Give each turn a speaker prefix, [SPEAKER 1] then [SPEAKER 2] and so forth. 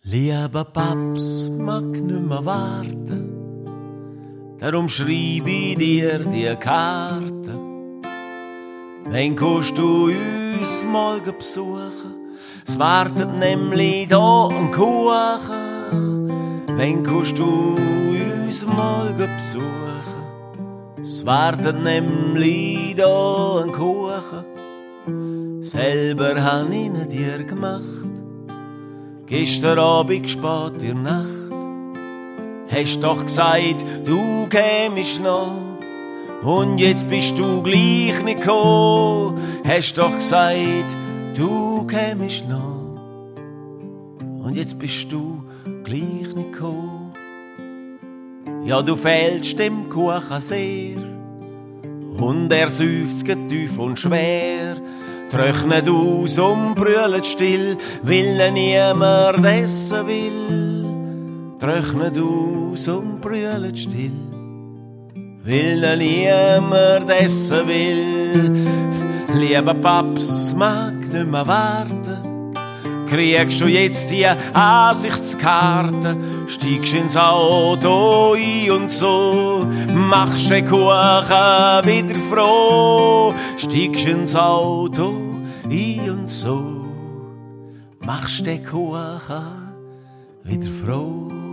[SPEAKER 1] Lieber Paps, mag nimmer warten, darum schrieb ich dir die Karte. Wenn kommst du uns morgen besuchen, es wartet nämlich da ein Kuchen. Wenn kommst du uns morgen besuchen, es wartet nämlich da ein Kuchen. Selber han ich ihn dir gemacht, gestern Abend spät in der Nacht. Hast doch gesagt, du kämst noch, und jetzt bist du gleich nicht gekommen. Hast doch gesagt, du kämst noch, und jetzt bist du gleich nicht gekommen. Ja, du fehlst dem Kuchen sehr, und er seufzt tief und schwer. Trocknet aus und brüllt still, weil er niemand essen will. Trocknet aus und brüllt still, weil er niemand essen will. Lieber Paps, mag nicht mehr warten, kriegst du jetzt die Ansichtskarte, steigst ins Auto ein und so, machst den Kuchen wieder froh. Steigst ins Auto ein und so, machst den Kuchen wieder froh.